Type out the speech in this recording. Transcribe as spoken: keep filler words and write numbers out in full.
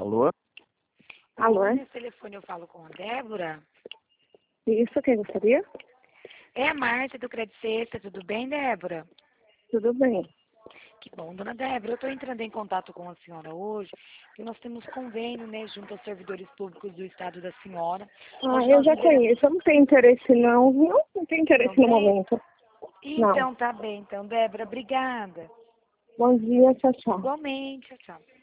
Alô? Alô? Nesse telefone eu falo com a Débora. Isso, quem gostaria? É a Márcia do Credit Sexta, tudo bem, Débora? Tudo bem. Que bom, dona Débora, eu estou entrando em contato com a senhora hoje, porque nós temos convênio, né, junto aos servidores públicos do estado da senhora. Ah, Hoje eu nós já liberamos- conheço. Eu não tenho interesse não, viu? Não tenho interesse Não no tem? momento. Então, tá bem, então, Débora, obrigada. Bom dia, tchau, tchau. Igualmente, tchau.